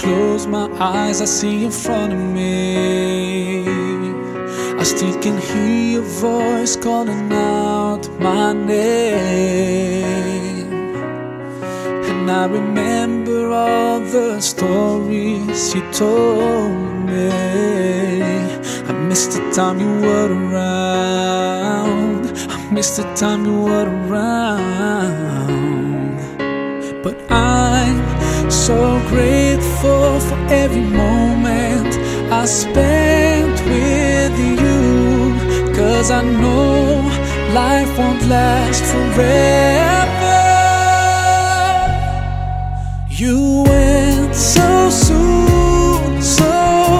close my eyes, I see in front of me. I still can hear your voice calling out my name. And I remember all the stories you told me. I miss the time you were around. I miss the time you were around. But I'm so grateful for every moment I spent with you, 'cause I know life won't last forever. You went so soon, so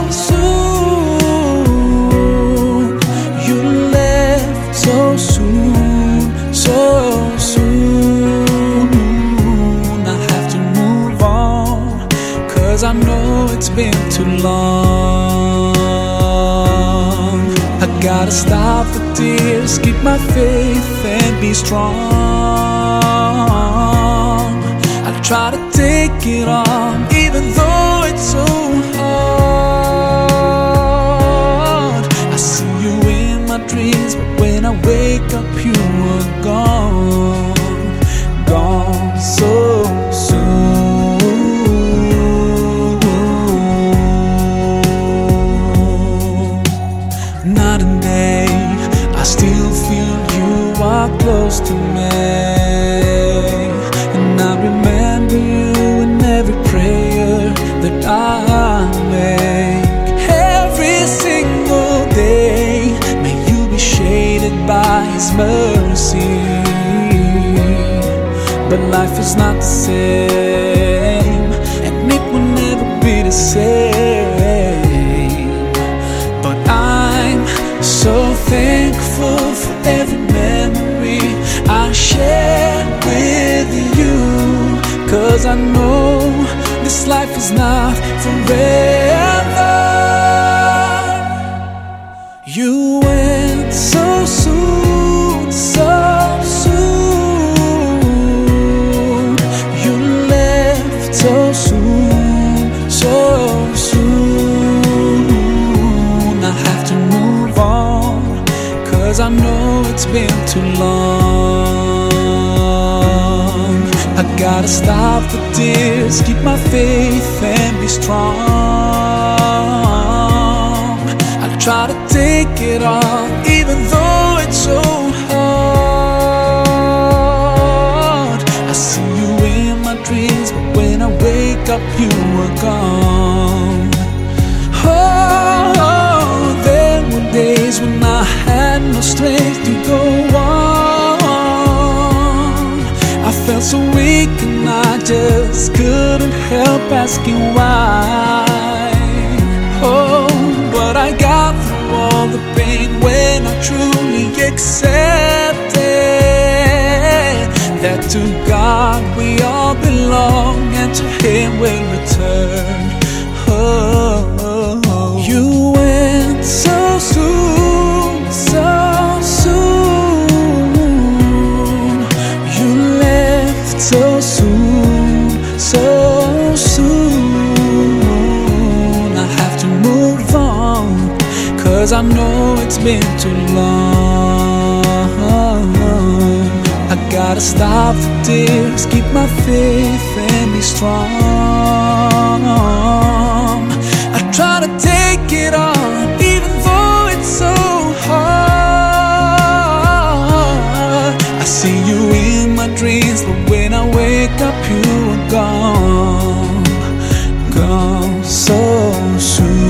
soon. You left so soon, so soon. I have to move on, 'cause I know it's been too long. I gotta stop the tears, keep my faith and be strong. I'll try to take it on, even though it's so hard. I see you in my dreams, but when I wake up you are gone, gone so soon. Night and day, I still feel you are close to me. And I remember you in every prayer that I make. Every single day, may you be shaded by His mercy. But life is not the same, and it will never be the same. But I'm so thankful for every memory I shared with you, 'cause I know this life is not forever. You went so soon, so soon. You left so soon, so soon. I have to move on, 'cause I know it's been too long. I gotta stop the tears, keep my faith and be strong. I'll try to take it on, even though it's so hard. I see you in my dreams, but when I wake up you are gone. Oh, there were days when I had no strength to go on. I felt so weak and I just couldn't help asking why. Oh, but I got through all the pain when I truly accepted that to God we all belong, and to Him we'll return. Oh, you went so soon, so soon. You left so soon, so soon. I have to move on, 'cause I know it's been too long. I gotta stop the tears, keep my faith and be strong. I try to take it on, even though it's so hard. I see you in my dreams, but when I wake up you are gone, gone so soon.